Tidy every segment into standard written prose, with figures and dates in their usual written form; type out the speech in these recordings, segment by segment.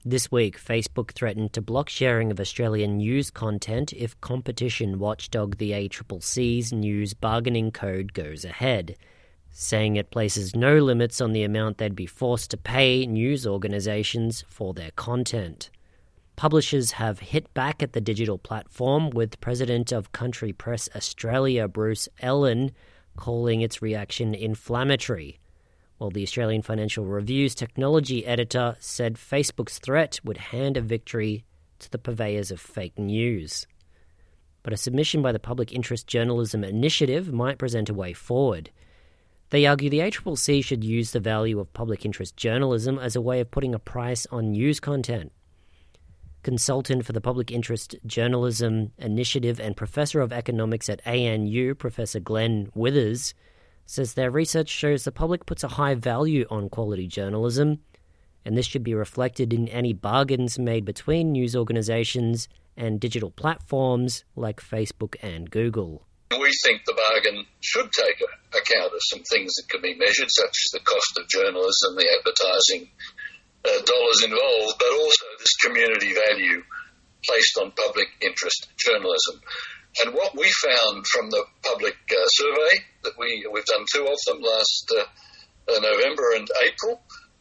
This week, Facebook threatened to block sharing of Australian news content if competition watchdog the ACCC's news bargaining code goes ahead, saying it places no limits on the amount they'd be forced to pay news organisations for their content. Publishers have hit back at the digital platform, with President of Country Press Australia, Bruce Ellen, calling its reaction inflammatory, while the Australian Financial Review's technology editor said Facebook's threat would hand a victory to the purveyors of fake news. But a submission by the Public Interest Journalism Initiative might present a way forward. They argue the ACCC should use the value of public interest journalism as a way of putting a price on news content. Consultant for the Public Interest Journalism Initiative and Professor of Economics at ANU, Professor Glenn Withers, says their research shows the public puts a high value on quality journalism, and this should be reflected in any bargains made between news organisations and digital platforms like Facebook and Google. We think the bargain should take account of some things that can be measured, such as the cost of journalism, the advertising dollars involved, but also this community value placed on public interest journalism. And what we found from the public survey, that we've done two of them, last November and April,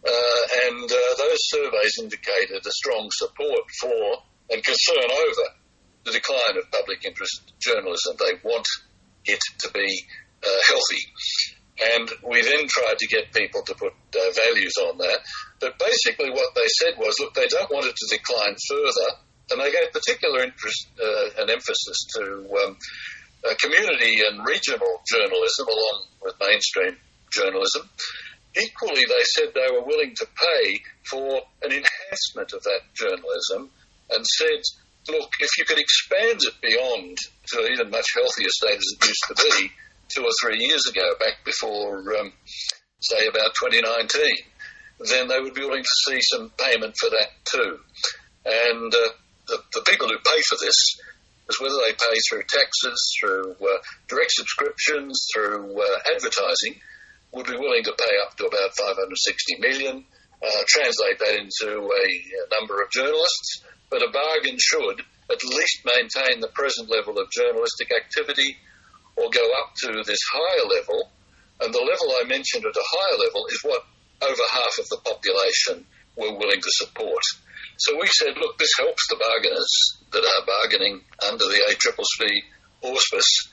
and those surveys indicated a strong support for and concern over the decline of public interest journalism. They want it to be healthy. And we then tried to get people to put values on that. But basically what they said was, look, they don't want it to decline further, and they gave particular interest and emphasis to community and regional journalism along with mainstream journalism. Equally, they said they were willing to pay for an enhancement of that journalism and said, look, if you could expand it beyond to an even much healthier state as it used to be 2 or 3 years ago, back before, say, about 2019, then they would be willing to see some payment for that too. And the people who pay for this, is whether they pay through taxes, through direct subscriptions, through advertising, would be willing to pay up to about $560 million, translate that into a number of journalists, but a bargain should at least maintain the present level of journalistic activity or go up to this higher level. And the level I mentioned at a higher level is what over half of the population were willing to support. So we said, look, this helps the bargainers that are bargaining under the ACCC auspice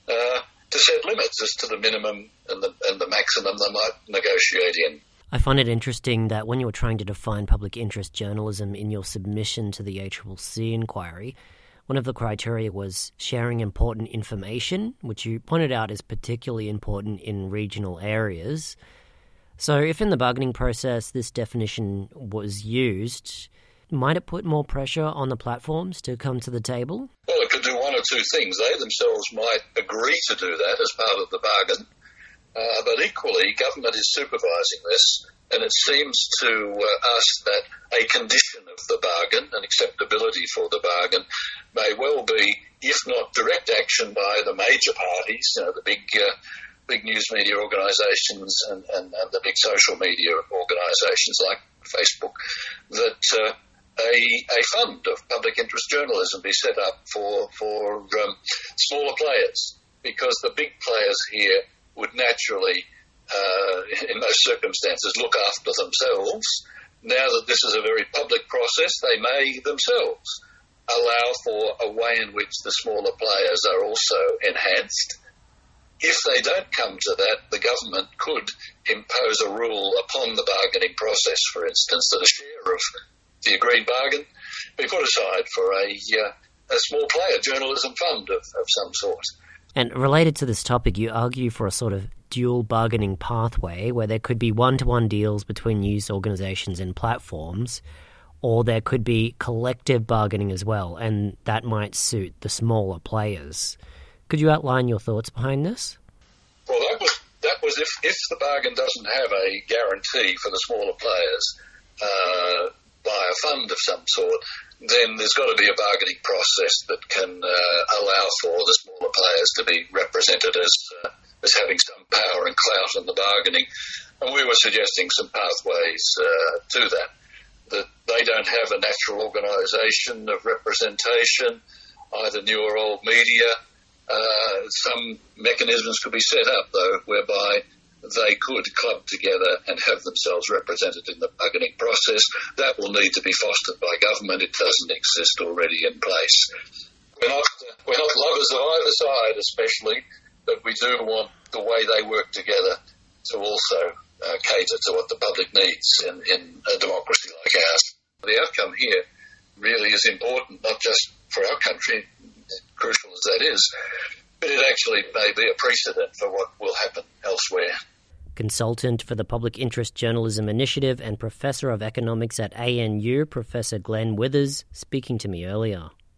to set limits as to the minimum and the maximum they might negotiate in. I find it interesting that when you were trying to define public interest journalism in your submission to the ACCC inquiry, one of the criteria was sharing important information, which you pointed out is particularly important in regional areas. So if in the bargaining process this definition was used, might it put more pressure on the platforms to come to the table? Well, it could do one or two things. They themselves might agree to do that as part of the bargain, but equally government is supervising this, and it seems to us that a condition of the bargain, an acceptability for the bargain, may well be, if not direct action by the major parties, the big news media organisations and the big social media organisations like Facebook, that a fund of public interest journalism be set up for smaller players, because the big players here would naturally, in most circumstances, look after themselves. Now that this is a very public process, they may themselves allow for a way in which the smaller players are also enhanced. If they don't come to that, the government could impose a rule upon the bargaining process, for instance, that a share of the agreed bargain be put aside for a small player journalism fund of some sort. And related to this topic, you argue for a sort of dual bargaining pathway where there could be one-to-one deals between news organisations and platforms, or there could be collective bargaining as well, and that might suit the smaller players. Could you outline your thoughts behind this? Well, that was if the bargain doesn't have a guarantee for the smaller players by a fund of some sort, then there's got to be a bargaining process that can allow for the smaller players to be represented as having some power and clout in the bargaining. And we were suggesting some pathways to that. that they don't have a natural organisation of representation, either new or old media. Some mechanisms could be set up, though, whereby they could club together and have themselves represented in the bargaining process. That will need to be fostered by government. It doesn't exist already in place. We're not lovers of either side, especially, but we do want the way they work together to also cater to what the public needs in a democracy like ours. The outcome here really is important, not just for our country, crucial as that is, but it actually may be a precedent for what will happen elsewhere. Consultant for the Public Interest Journalism Initiative and Professor of Economics at ANU, Professor Glenn Withers, speaking to me earlier.